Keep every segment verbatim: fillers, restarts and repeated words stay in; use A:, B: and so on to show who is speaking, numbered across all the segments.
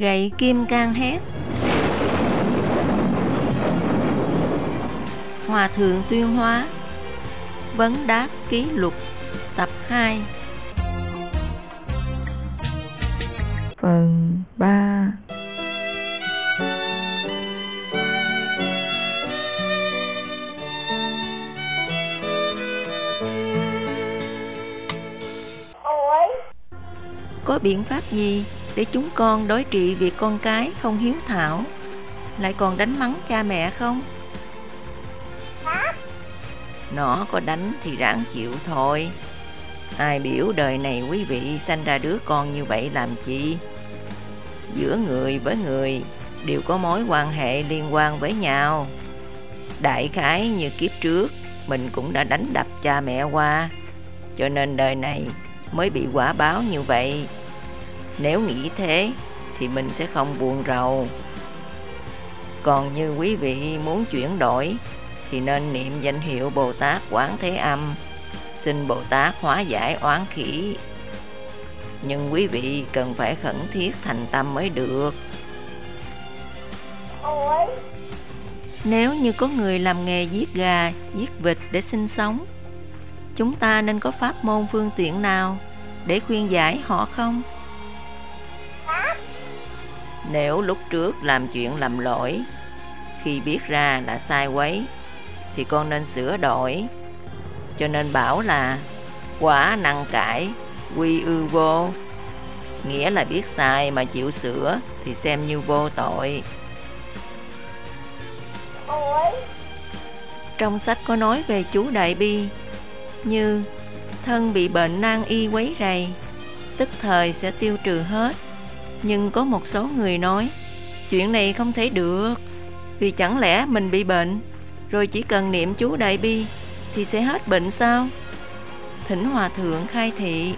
A: Gậy kim can hét. Hòa thượng tuyên hóa. Vấn đáp ký lục. Tập hai.
B: Phần ba.
A: Có biện pháp gì để chúng con đối trị việc con cái không hiếu thảo, lại còn đánh mắng cha mẹ không? Nó có đánh thì ráng chịu thôi. Ai biểu đời này quý vị sanh ra đứa con như vậy làm chi? Giữa người với người đều có mối quan hệ liên quan với nhau. Đại khái như kiếp trước mình cũng đã đánh đập cha mẹ qua, cho nên đời này mới bị quả báo như vậy. Nếu nghĩ thế thì mình sẽ không buồn rầu. Còn như quý vị muốn chuyển đổi thì nên niệm danh hiệu Bồ Tát Quán Thế Âm, xin Bồ Tát hóa giải oán khỉ. Nhưng quý vị cần phải khẩn thiết thành tâm mới được. Nếu như có người làm nghề giết gà, giết vịt để sinh sống, chúng ta nên có pháp môn phương tiện nào để khuyên giải họ không? Nếu lúc trước làm chuyện lầm lỗi, khi biết ra là sai quấy, thì con nên sửa đổi. Cho nên bảo là quả năng cải, quy ư vô. Nghĩa là biết sai mà chịu sửa thì xem như vô tội. Trong sách có nói về chú Đại Bi, như thân bị bệnh nan y quấy rầy, tức thời sẽ tiêu trừ hết. Nhưng có một số người nói chuyện này không thể được, vì chẳng lẽ mình bị bệnh rồi chỉ cần niệm chú Đại Bi thì sẽ hết bệnh sao? Thỉnh Hòa Thượng khai thị.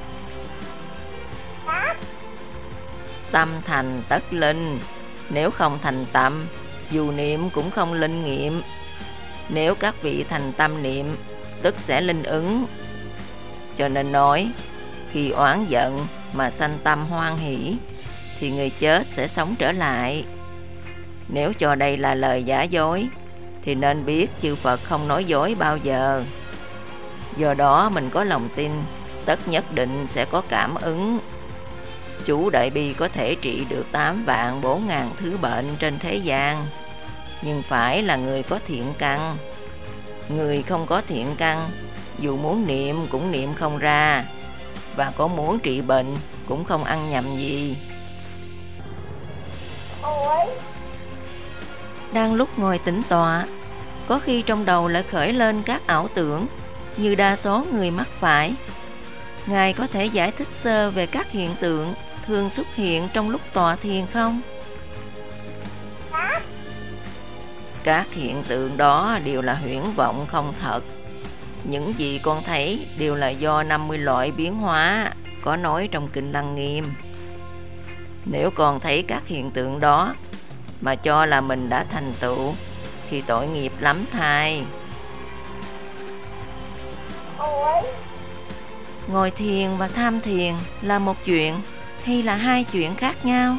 A: Tâm thành tất linh, nếu không thành tâm, dù niệm cũng không linh nghiệm. Nếu các vị thành tâm niệm, tức sẽ linh ứng. Cho nên nói, khi oán giận mà sanh tâm hoan hỷ, thì người chết sẽ sống trở lại. Nếu cho đây là lời giả dối, thì nên biết chư Phật không nói dối bao giờ. Do đó mình có lòng tin, tất nhất định sẽ có cảm ứng. Chú Đại Bi có thể trị được tám vạn bốn ngàn thứ bệnh trên thế gian, nhưng phải là người có thiện căn. Người không có thiện căn, dù muốn niệm cũng niệm không ra, và có muốn trị bệnh cũng không ăn nhầm gì. Đang lúc ngồi tĩnh tọa, có khi trong đầu lại khởi lên các ảo tưởng, như đa số người mắc phải. Ngài có thể giải thích sơ về các hiện tượng thường xuất hiện trong lúc tọa thiền không? Các hiện tượng đó đều là huyễn vọng không thật. Những gì con thấy đều là do năm mươi loại biến hóa có nói trong Kinh Lăng Nghiêm. Nếu con thấy các hiện tượng đó mà cho là mình đã thành tựu thì tội nghiệp lắm thai. Ngồi thiền và tham thiền là một chuyện hay là hai chuyện khác nhau?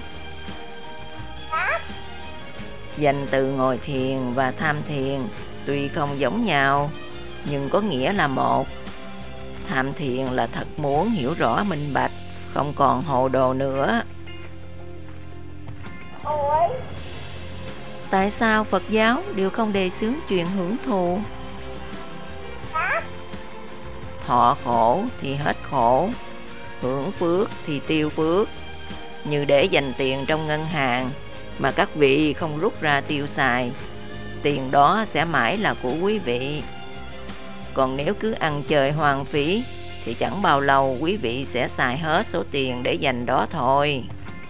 A: Danh từ ngồi thiền và tham thiền tuy không giống nhau, nhưng có nghĩa là một. Tham thiền là thật muốn hiểu rõ minh bạch, không còn hồ đồ nữa. Tại sao Phật giáo đều không đề xướng chuyện hưởng thụ? Thọ khổ thì hết khổ, hưởng phước thì tiêu phước. Như để dành tiền trong ngân hàng mà các vị không rút ra tiêu xài, tiền đó sẽ mãi là của quý vị. Còn nếu cứ ăn chơi hoang phí thì chẳng bao lâu quý vị sẽ xài hết số tiền để dành đó thôi.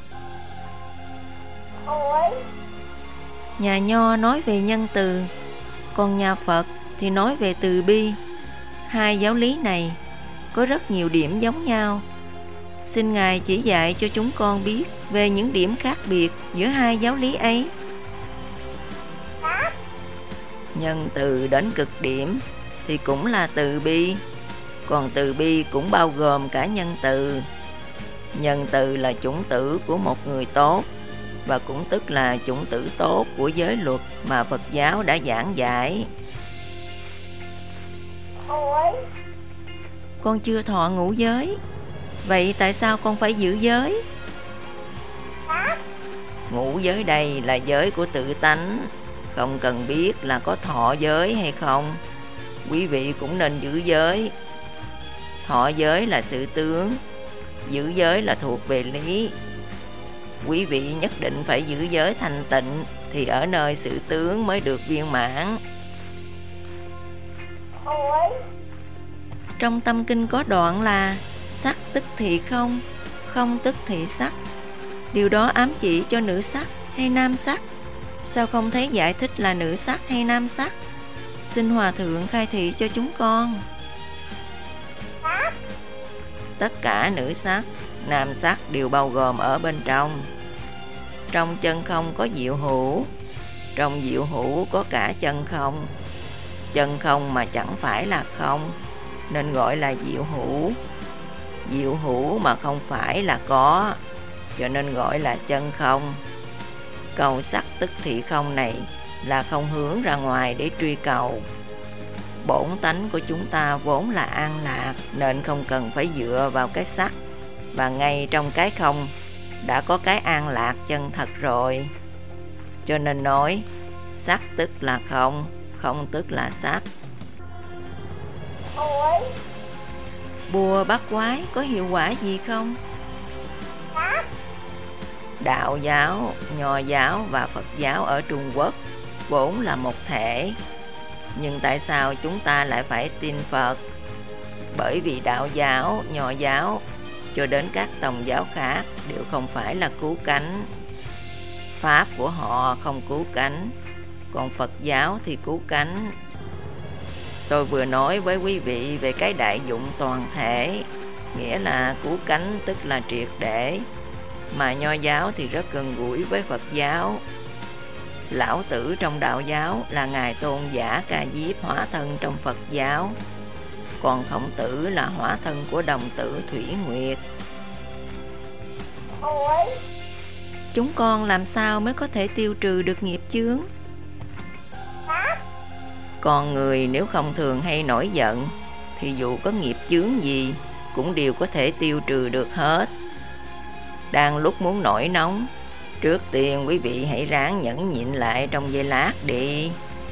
A: Nhà Nho nói về nhân từ, còn nhà Phật thì nói về từ bi. Hai giáo lý này có rất nhiều điểm giống nhau. Xin Ngài chỉ dạy cho chúng con biết về những điểm khác biệt giữa hai giáo lý ấy. Nhân từ đến cực điểm thì cũng là từ bi, còn từ bi cũng bao gồm cả nhân từ. Nhân từ là chủng tử của một người tốt, và cũng tức là chủng tử tốt của giới luật mà Phật giáo đã giảng dạy. Con chưa thọ ngũ giới. Vậy tại sao con phải giữ giới? Ngũ giới đây là giới của tự tánh, không cần biết là có thọ giới hay không. Quý vị cũng nên giữ giới. Thọ giới là sự tướng, giữ giới là thuộc về lý. Quý vị nhất định phải giữ giới thanh tịnh thì ở nơi sự tướng mới được viên mãn. Trong tâm kinh có đoạn là sắc tức thì không, không tức thì sắc. Điều đó ám chỉ cho nữ sắc hay nam sắc? Sao không thấy giải thích là nữ sắc hay nam sắc? Xin Hòa Thượng khai thị cho chúng con. Tất cả nữ sắc, nam sắc đều bao gồm ở bên trong. Trong chân không có diệu hữu, trong diệu hữu có cả chân không. Chân không mà chẳng phải là không, nên gọi là diệu hữu. Diệu hữu mà không phải là có, cho nên gọi là chân không. Cầu sắc tức thị không này là không hướng ra ngoài để truy cầu. Bổn tánh của chúng ta vốn là an lạc, nên không cần phải dựa vào cái sắc. Và ngay trong cái không đã có cái an lạc chân thật rồi. Cho nên nói sắc tức là không, không tức là sắc. Bùa bắt quái có hiệu quả gì không? Đạo giáo, Nho giáo và Phật giáo ở Trung Quốc vốn là một thể. Nhưng tại sao chúng ta lại phải tin Phật? Bởi vì đạo giáo, Nho giáo cho đến các tông giáo khác đều không phải là cứu cánh. Pháp của họ không cứu cánh, còn Phật giáo thì cứu cánh. Tôi vừa nói với quý vị về cái đại dụng toàn thể, nghĩa là cứu cánh tức là triệt để. Mà Nho giáo thì rất gần gũi với Phật giáo. Lão tử trong đạo giáo là Ngài Tôn giả Ca Diếp hóa thân trong Phật giáo. Còn Khổng Tử là hóa thân của đồng tử Thủy Nguyệt. Chúng con làm sao mới có thể tiêu trừ được nghiệp chướng? Con người nếu không thường hay nổi giận thì dù có nghiệp chướng gì cũng đều có thể tiêu trừ được hết. Đang lúc muốn nổi nóng, trước tiên quý vị hãy ráng nhẫn nhịn lại trong giây lát đi.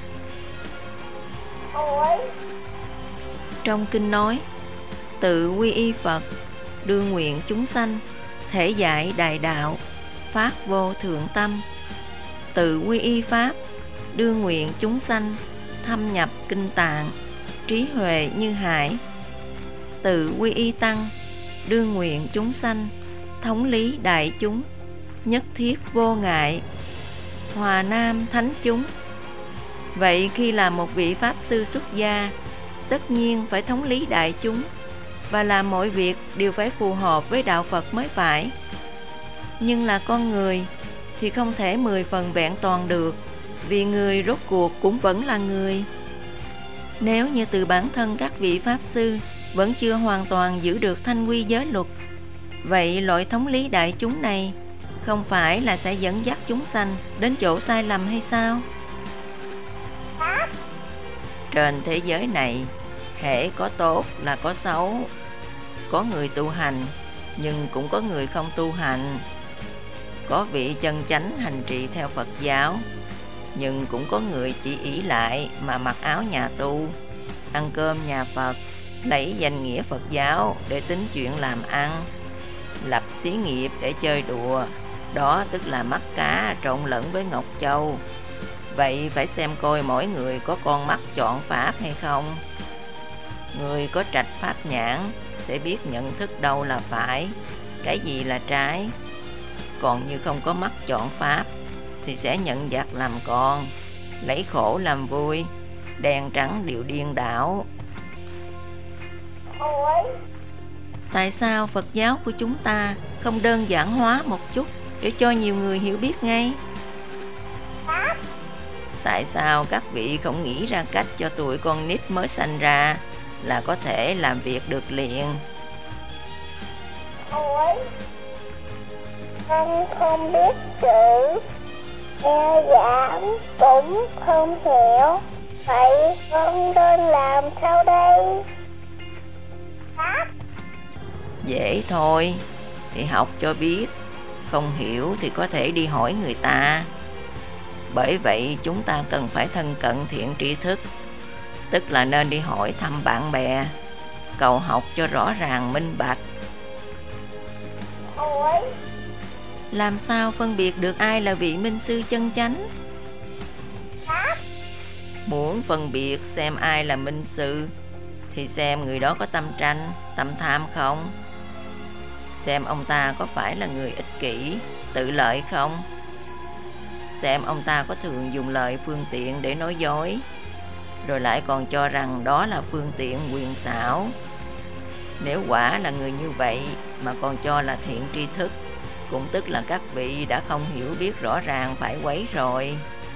A: Trong kinh nói, tự quy y Phật, đương nguyện chúng sanh, thể dạy đại đạo, phát vô thượng tâm. Tự quy y Pháp, đương nguyện chúng sanh, thâm nhập kinh tạng, trí huệ như hải. Tự quy y Tăng, đương nguyện chúng sanh, thống lý đại chúng, nhất thiết vô ngại, hòa nam thánh chúng. Vậy khi là một vị Pháp Sư xuất gia, tất nhiên phải thống lý đại chúng và làm mọi việc đều phải phù hợp với đạo Phật mới phải. Nhưng là con người thì không thể mười phần vẹn toàn được, vì người rốt cuộc cũng vẫn là người. Nếu như từ bản thân các vị Pháp Sư vẫn chưa hoàn toàn giữ được thanh quy giới luật, vậy loại thống lý đại chúng này không phải là sẽ dẫn dắt chúng sanh đến chỗ sai lầm hay sao? Trên thế giới này, hễ có tốt là có xấu. Có người tu hành, nhưng cũng có người không tu hành. Có vị chân chánh hành trì theo Phật giáo, nhưng cũng có người chỉ ỷ lại mà mặc áo nhà tu, ăn cơm nhà Phật, lấy danh nghĩa Phật giáo để tính chuyện làm ăn, lập xí nghiệp để chơi đùa. Đó tức là mắt cá trộn lẫn với ngọc châu. Vậy phải xem coi mỗi người có con mắt chọn pháp hay không. Người có trạch pháp nhãn sẽ biết nhận thức đâu là phải, cái gì là trái. Còn như không có mắt chọn pháp thì sẽ nhận giặc làm con, lấy khổ làm vui, đen trắng đều điên đảo. Tại sao Phật giáo của chúng ta không đơn giản hóa một chút để cho nhiều người hiểu biết ngay? Tại sao các vị không nghĩ ra cách cho tụi con nít mới sanh ra là có thể làm việc được liền?
B: Con không biết chữ, nghe giảng cũng không hiểu. Vậy con nên làm sao đây? Pháp.
A: Dễ thôi, thì học cho biết. Không hiểu thì có thể đi hỏi người ta. Bởi vậy chúng ta cần phải thân cận thiện tri thức, tức là nên đi hỏi thăm bạn bè, cầu học cho rõ ràng minh bạch.
B: Ôi,
A: làm sao phân biệt được ai là vị minh sư chân chánh?
B: Pháp.
A: Muốn phân biệt xem ai là minh sư thì xem người đó có tâm tranh, tâm tham không? Xem ông ta có phải là người ích kỷ, tự lợi không? Xem ông ta có thường dùng lời phương tiện để nói dối, rồi lại còn cho rằng đó là phương tiện quyền xảo. Nếu quả là người như vậy mà còn cho là thiện tri thức, cũng tức là các vị đã không hiểu biết rõ ràng phải quấy rồi.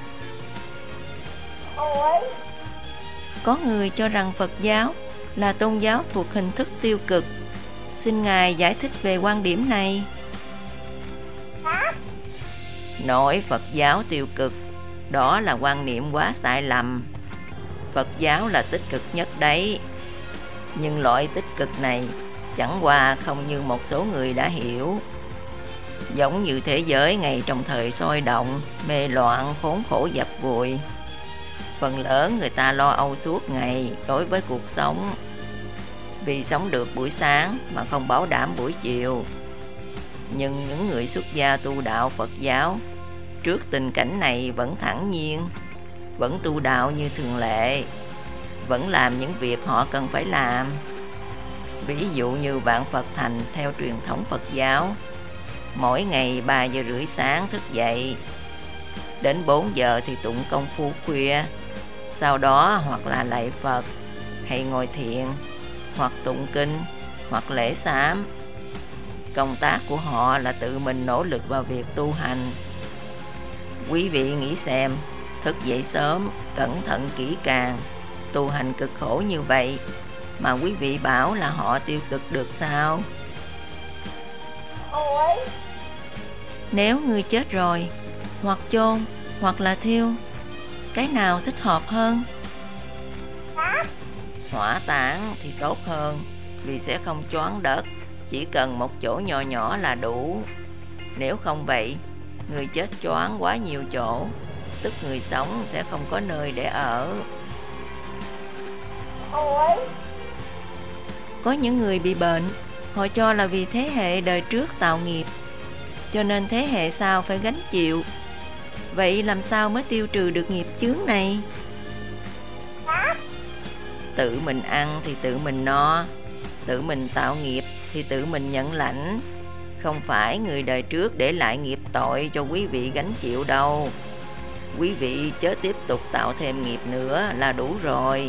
B: Ôi,
A: Có người cho rằng Phật giáo là tôn giáo thuộc hình thức tiêu cực. Xin Ngài giải thích về quan điểm này.
B: Pháp.
A: Nói Phật giáo tiêu cực, đó là quan niệm quá sai lầm. Phật giáo là tích cực nhất đấy. Nhưng loại tích cực này chẳng qua không như một số người đã hiểu. Giống như thế giới ngày trong thời sôi động, mê loạn, khốn khổ dập vùi. Phần lớn người ta lo âu suốt ngày đối với cuộc sống, vì sống được buổi sáng mà không bảo đảm buổi chiều. Nhưng những người xuất gia tu đạo Phật giáo trước tình cảnh này vẫn thản nhiên, vẫn tu đạo như thường lệ, vẫn làm những việc họ cần phải làm. Ví dụ như vạn Phật thành theo truyền thống Phật giáo, mỗi ngày ba giờ rưỡi sáng thức dậy, đến bốn giờ thì tụng công phu khuya, sau đó hoặc là lạy Phật, hay ngồi thiền, hoặc tụng kinh, hoặc lễ sám. Công tác của họ là tự mình nỗ lực vào việc tu hành. Quý vị nghĩ xem, thức dậy sớm, cẩn thận kỹ càng, tu hành cực khổ như vậy, mà quý vị bảo là họ tiêu cực được sao?
B: Ôi,
A: Nếu người chết rồi, hoặc chôn, hoặc là thiêu, cái nào thích hợp hơn?
B: Pháp.
A: Hỏa táng thì tốt hơn, vì sẽ không choáng đất, chỉ cần một chỗ nhỏ nhỏ là đủ. Nếu không vậy, người chết choáng quá nhiều chỗ, tức người sống sẽ không có nơi để ở.
B: Ôi,
A: Có những người bị bệnh, họ cho là vì thế hệ đời trước tạo nghiệp, cho nên thế hệ sau phải gánh chịu. Vậy làm sao mới tiêu trừ được nghiệp chướng này?
B: Pháp.
A: Tự mình ăn thì tự mình no, tự mình tạo nghiệp thì tự mình nhận lãnh. Không phải người đời trước để lại nghiệp tội cho quý vị gánh chịu đâu. Quý vị chớ tiếp tục tạo thêm nghiệp nữa là đủ rồi.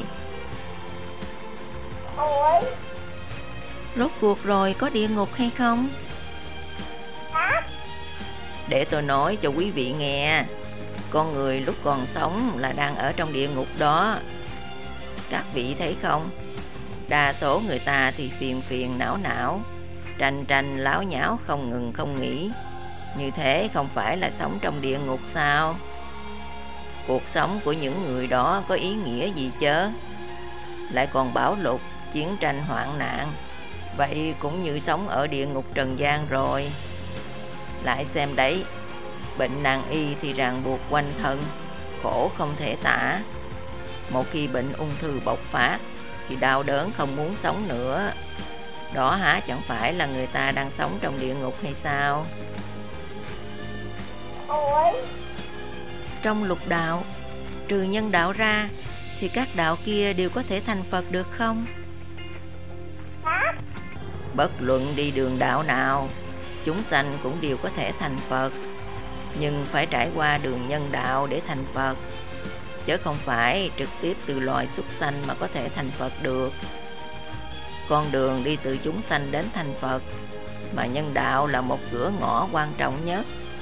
B: Ôi,
A: Rốt cuộc rồi có địa ngục hay không?
B: Pháp.
A: Để tôi nói cho quý vị nghe. Con người lúc còn sống là đang ở trong địa ngục đó. Các vị thấy không? Đa số người ta thì phiền phiền não não, tranh tranh láo nháo không ngừng không nghỉ. Như thế không phải là sống trong địa ngục sao? Cuộc sống của những người đó có ý nghĩa gì chớ? Lại còn bão lụt, chiến tranh hoạn nạn, vậy cũng như sống ở địa ngục trần gian rồi. Lại xem đấy, bệnh nan y thì ràng buộc quanh thân, khổ không thể tả. Một khi bệnh ung thư bộc phát thì đau đớn không muốn sống nữa. Đó hả chẳng phải là người ta đang sống trong địa ngục hay sao?
B: Ôi,
A: Trong lục đạo, trừ nhân đạo ra, thì các đạo kia đều có thể thành Phật được không?
B: Pháp.
A: Bất luận đi đường đạo nào, chúng sanh cũng đều có thể thành Phật, nhưng phải trải qua đường nhân đạo để thành Phật, chứ không phải trực tiếp từ loài súc sanh mà có thể thành Phật được. Con đường đi từ chúng sanh đến thành Phật, mà nhân đạo là một cửa ngõ quan trọng nhất.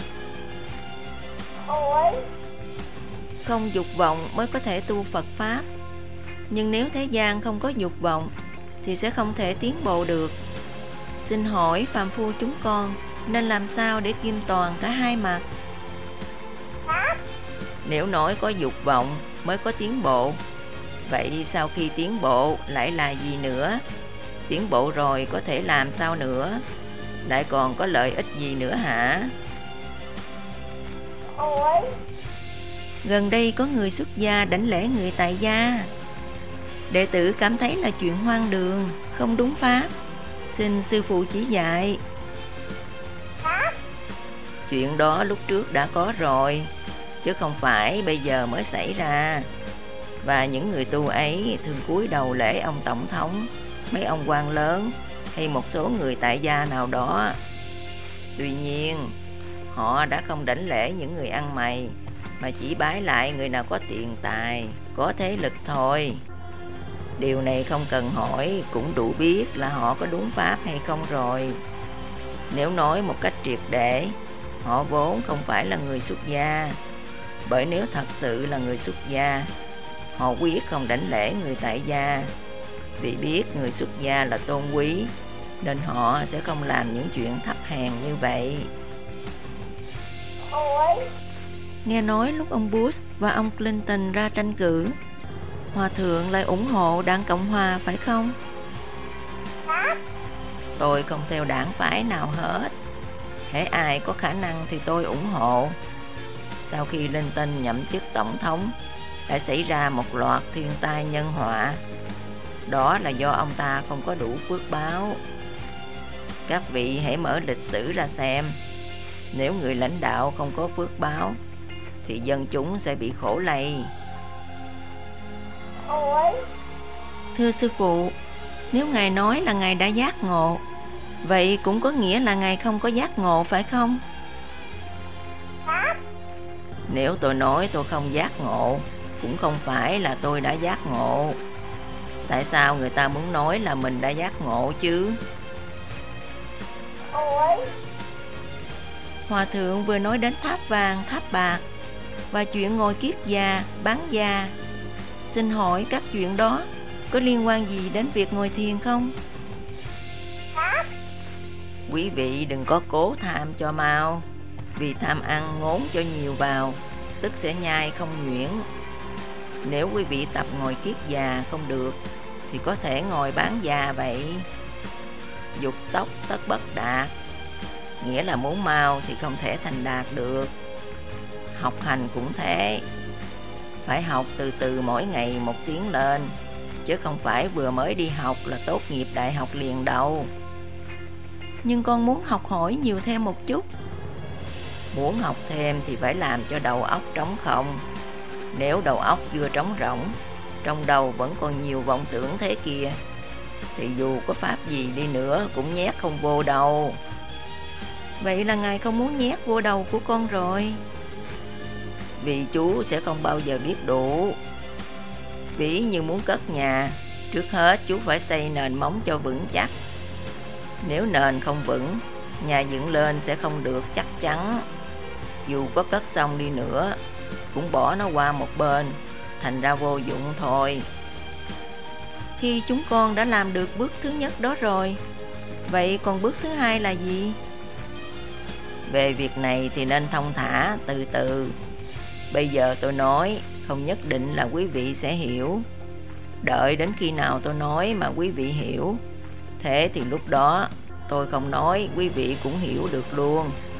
B: Ôi,
A: Không dục vọng mới có thể tu Phật Pháp. Nhưng nếu thế gian không có dục vọng thì sẽ không thể tiến bộ được. Xin hỏi phàm phu chúng con Nên làm sao để kim toàn cả hai mặt?
B: Pháp.
A: Nếu nói có dục vọng mới có tiến bộ, vậy sau khi tiến bộ lại là gì nữa? Tiến bộ rồi có thể làm sao nữa? Lại còn có lợi ích gì nữa hả?
B: Ôi.
A: Gần đây có người xuất gia đánh lễ người tại gia. Đệ tử cảm thấy là chuyện hoang đường, không đúng pháp. Xin sư phụ chỉ dạy.
B: Pháp.
A: Chuyện đó lúc trước đã có rồi, chứ không phải bây giờ mới xảy ra. Và những người tu ấy thường cúi đầu lễ ông tổng thống, mấy ông quan lớn hay một số người tại gia nào đó. Tuy nhiên, họ đã không đảnh lễ những người ăn mày, mà chỉ bái lại người nào có tiền tài, có thế lực thôi. Điều này không cần hỏi cũng đủ biết là họ có đúng pháp hay không rồi. Nếu nói một cách triệt để, họ vốn không phải là người xuất gia. Bởi nếu thật sự là người xuất gia, họ quyết không đảnh lễ người tại gia. Vì biết người xuất gia là tôn quý, nên họ sẽ không làm những chuyện thấp hèn như vậy.
B: Ôi.
A: Nghe nói lúc ông Bush và ông Clinton ra tranh cử, Hòa thượng lại ủng hộ đảng Cộng Hòa phải không?
B: Pháp.
A: Tôi không theo đảng phái nào hết. Hễ ai có khả năng thì tôi ủng hộ. Sau khi Clinton nhậm chức tổng thống, đã xảy ra một loạt thiên tai nhân họa. Đó là do ông ta không có đủ phước báo. Các vị hãy mở lịch sử ra xem. Nếu người lãnh đạo không có phước báo, thì dân chúng sẽ bị khổ lây.
B: Ôi.
A: Thưa sư phụ, nếu Ngài nói là Ngài đã giác ngộ, vậy cũng có nghĩa là Ngài không có giác ngộ phải không?
B: Pháp.
A: Nếu tôi nói tôi không giác ngộ, cũng không phải là tôi đã giác ngộ. Tại sao người ta muốn nói là mình đã giác ngộ chứ?
B: Ôi.
A: Hòa thượng vừa nói đến tháp vàng, tháp bạc và chuyện ngồi kiết già, bán già. Xin hỏi các chuyện đó có liên quan gì đến việc ngồi thiền không?
B: Pháp.
A: Quý vị đừng có cố tham cho mau. Vì tham ăn ngốn cho nhiều vào, tức sẽ nhai không nhuyễn. Nếu quý vị tập ngồi kiết già không được, thì có thể ngồi bán già vậy. Dục tốc tất bất đạt, nghĩa là muốn mau thì không thể thành đạt được. Học hành cũng thế, phải học từ từ mỗi ngày một tiếng lên, chứ không phải vừa mới đi học là tốt nghiệp đại học liền đâu. Nhưng con muốn học hỏi nhiều thêm một chút. Muốn học thêm thì phải làm cho đầu óc trống không. Nếu đầu óc chưa trống rỗng, trong đầu vẫn còn nhiều vọng tưởng thế kia, thì dù có pháp gì đi nữa cũng nhét không vô đâu. Vậy là Ngài không muốn nhét vô đầu của con rồi. Vì chú sẽ không bao giờ biết đủ. Ví như muốn cất nhà, trước hết chú phải xây nền móng cho vững chắc. Nếu nền không vững, nhà dựng lên sẽ không được chắc chắn. Dù có cất xong đi nữa, cũng bỏ nó qua một bên, thành ra vô dụng thôi. Khi chúng con đã làm được bước thứ nhất đó rồi, vậy còn bước thứ hai là gì? Về việc này thì nên thong thả, từ từ. Bây giờ tôi nói, không nhất định là quý vị sẽ hiểu. Đợi đến khi nào tôi nói mà quý vị hiểu, thế thì lúc đó tôi không nói quý vị cũng hiểu được luôn.